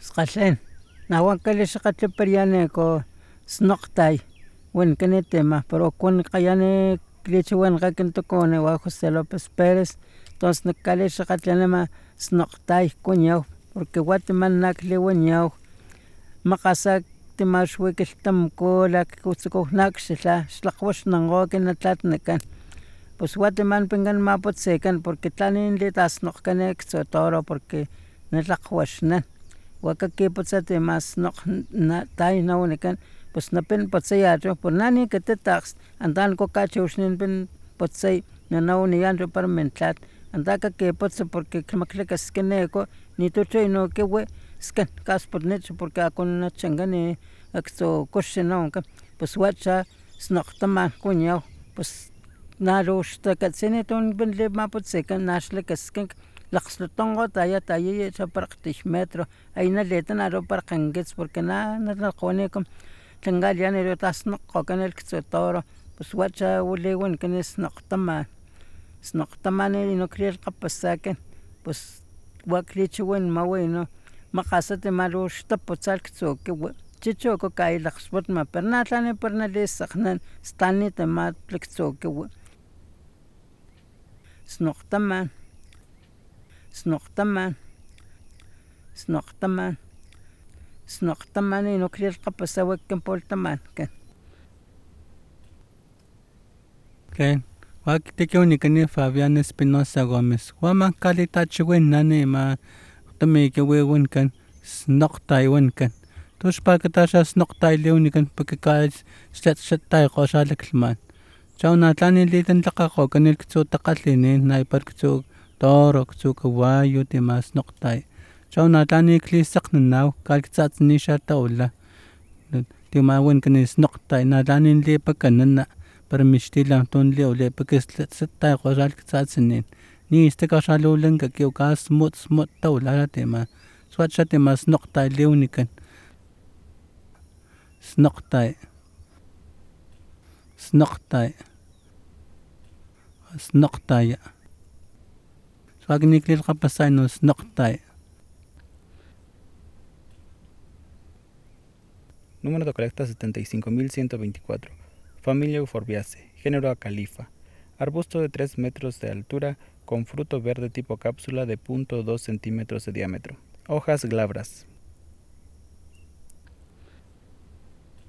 Sqallen nahuancale xaqatlapariane ko snoqtay wen kene tema pero con qayane klichiwen qakintokone wa José López Pérez entonces nakale xaqatlanema snoqtay kuñaw porque guateman nakliwiñaw maqasak timaxwikiltamko laktzukuj-nakxila xtlaqwax nango kinatlatnekan pues guateman pinkan maputzekan porque tlanin litasnoqkane ktzo toro porque natlaqwaxnan wakakiputza mas noqtay nawanikan pues napin putzayachon por nani kititaqs antan kokachiwixnin putzay nanawaniyan para mentlat antaka kiputza porque maktlakaskini nitocho no kiwi skan kaspotnicho porque akonnachankani aktzukuxi nonka pues wacha snoqtaman kuñaw pues naroxtakatzini tonpinli maputzekan naxlakaskinka laqslotonko taya tayiyi chaparaq tijmetro hay nalita aro para qankits porque nalaqwanika tlankalian tasnoqqokani ktzo-toro pues wacha wiliwinkani snoqtaman nokrilqapasakan pues waklichiwin mawi no maqasati maruxtaputzal ktzukiwi chichoko kay laqsputma pero natlani para nalisaqnan stanita ma ktzukiwi snoqtaman nokrilqapasa wakinpultamankan ken wakitekiwnikani Fabián Espinosa Gómez waman kalitachiwinani ma tamikiwiwinkan snoqtaywankan tuxpakatasha snoqtayliwnikan porque kay xatayqoxalaklhman chawna tlani litantlaqaqokan ktzutakgalhinin naypar ktzu-toro ktzu-kawayo tima snoqtay chawna tlani klisaqnanaw kalktzatsini xatawila tima winkani snoqtay natlani lipakanana para mixtilan tonliw lipakis tayqoxalktzatsinin nistakaxalulanka kiwka smut tawila tima swatxa tima snoqtayliwnikan snoqtaya swakniklilqapasay no snoqtay. Número de colecta 75.124. Familia Euphorbiaceae. Género Acalifa. Arbusto de 3 metros de altura con fruto verde tipo cápsula de 0.2 centímetros de diámetro. Hojas glabras.